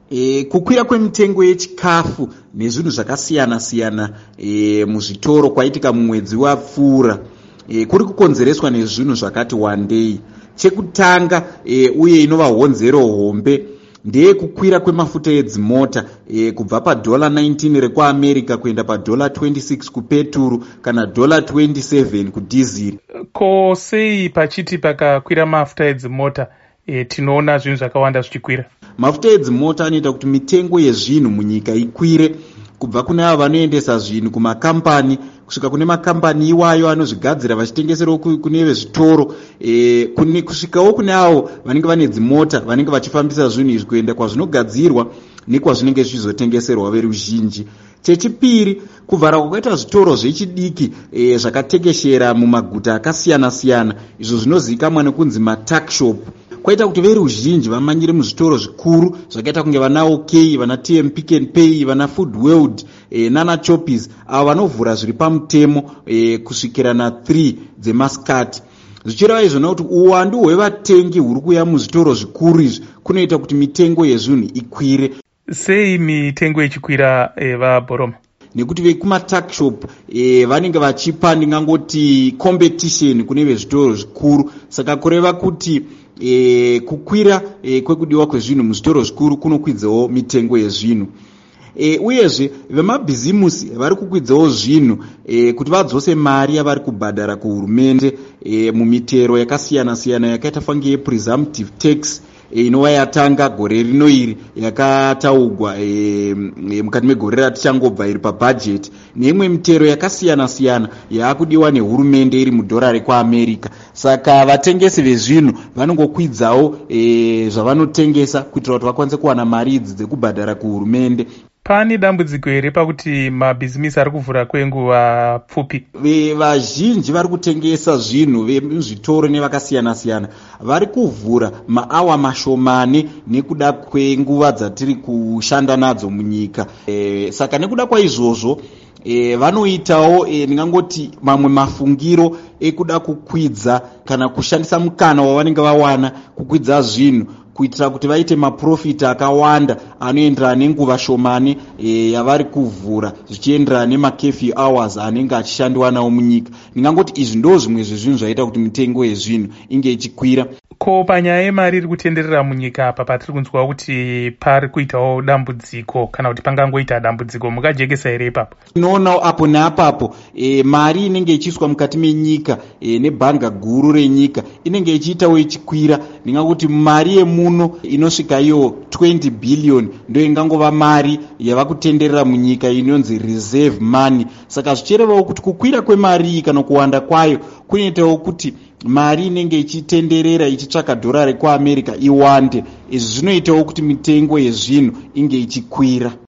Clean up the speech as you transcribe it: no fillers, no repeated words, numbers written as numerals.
Kukwira kwemitengo yechikafu nezvinhu zvakasiyana-siyana muzvitoro kwaitika mumwedzi wapfuura kuri kukonzereswa nezvinhu zvakati wandei. Chekutanga uye inova honzero hombe ndeye kukwira kwemafuta edzimota kubva $19 rekuamerica kuenda $26 kupeturu kana $27 kudhiziri. Ko sei pachiti pakakwira mafuta edzimota tinoona zvinhu zvakawanda zvichikwira? Mafuta edzimota anoita kuti mitengo yezvinhu munyika ikwire, kubva kune avo vanoendesa zvinhu kumakambani kusvika kune makambani iwayo anozvigadzira vachitengeserawo kune vezvitoro, kusvikawo kune avo vanenge vane dzimota vanenge vachifambisa zvinhu izvi kuenda kwazvinogadzirwa nekwazvinenge zvichizotengeserwa veruzhinji. Chechipiri, kuvhara kwakaita zvitoro zvechidiki zvakatekeshera mumaguta akasiyana-siyana, izvo zvinozivikanwa nekunzi matakshop, kwaita kuti veruzhinji vamanyire muzvitoro zvikuru zvakaita kunge vana OK, vana TM Pick and Pay, vana Food World nana Choppies, avo vanovhura zviri pamutemo kusvikira na3 dzemasikati. Zvichireva izvo nekuti uwandu hwevatengi huri kuuya muzvitoro zvikuru izvi kunoita kuti mitengo yezvinhu ikwire. Sei mitengo ichikwira vaBoroma? Nekuti vekumatakshop vanenge vachipa ndingangoti competition kune vezvitoro zvikuru, saka kureva kuti kukwira kwekudiwa kwezvinhu muzvitoro zvikuru kunokwidzawo mitengo yezvinhu. Uyezve vemabhizimusi vari kukwidzawo zvinhu kuti vadzose mari yavari kubhadhara kuhurumende mumitero yakasiyana-siyana yakaita fange yepresumptive tax inova yatanga gore rino iri yakataugwa mukati megore ratichangobva iri pabhajeti, neimwe mitero yakasiyana-siyana yaakudiwa nehurumende iri mudhora rekuamerica. Saka vatengesi vezvinhu vanongokwidzawo zvavanotengesa kuitira kuti vakwanise kuwana mari idzi dzekubhadhara kuhurumende. Pane dambudziko here pakuti mabhizimisi ari kuvhura kwenguva pfupi? Vazhinji vari kutengesa zvinhu vemuzvitoro nevakasiyana-siyana vari kuvhura maawa mashomane nekuda kwenguva dzatiri kushanda nadzo munyika. Saka nekuda kwaizvozvo vanoitawo ndingangoti mamwe mafungiro ekuda kukwidza kana kushandisa mukana wavanenge vawana kukwidza zvinhu kuitira kuti vaite maprofiti akawanda anoenderana nenguva shomane yavari kuvhura zvichienderana nemacurfew hours anenge achishandiwa nawo munyika. Ndingangoti izvi ndo zvimwe zvezvinhu zvaita kuti mitengo yezvinhu inge ichikwira. Ko panyaya yemari iri kutenderera munyika apa patiri kunzwa kuti pari kuitawo dambudziko kana kuti pangangoita dambudziko, mukajekesa here ipapo? Tinoona apo neapapo mari inenge ichiiswa mukati menyika nebhanga guru renyika inenge ichiitawo ichikwira. Ndingakuti mari yemuno inosvika iyo 20 billion ndo ingangova mari yava kutenderera munyika inonzi reserve money. Saka zvichirevawo kuti kukwira kwemari kana kuwanda kwayo kunoitawo kuti mari inenge ichitenderera ichitsvaka dhora rekuamerica iwande. Izvi zvinoitawo kuti mitengo yezvinhu inge ichikwira.